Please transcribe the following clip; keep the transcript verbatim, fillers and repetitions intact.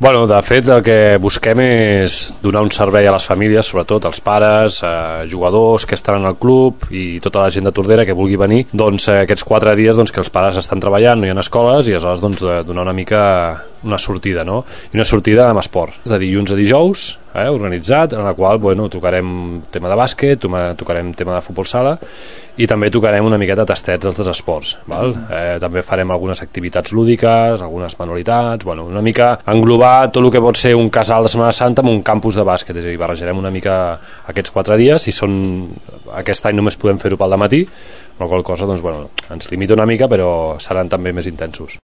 Bueno, de fet, el que busquem és donar un servei a les famílies, sobretot als pares, a jugadors que estan al club i tota la gent de Tordera que vulgui venir, doncs aquests quatre dies doncs, que els pares estan treballant, no hi ha escoles, i aleshores doncs, donar una mica una sortida, no? I una sortida amb esport, de dilluns a dijous, eh, organitzat, en la qual bueno, tocarem tema de bàsquet, tocarem tema de futbol sala, i també tocarem una miqueta tastets dels esports, val? Eh, també farem algunes activitats lúdiques, algunes manualitats, bueno, una mica englobar tot el que pot ser un casal de Setmana Santa amb un campus de bàsquet, és a dir, barrejarem una mica aquests quatre dies, i són, aquest any només podem fer-ho pel dematí, amb la qual cosa doncs, bueno, ens limita una mica, però seran també més intensos.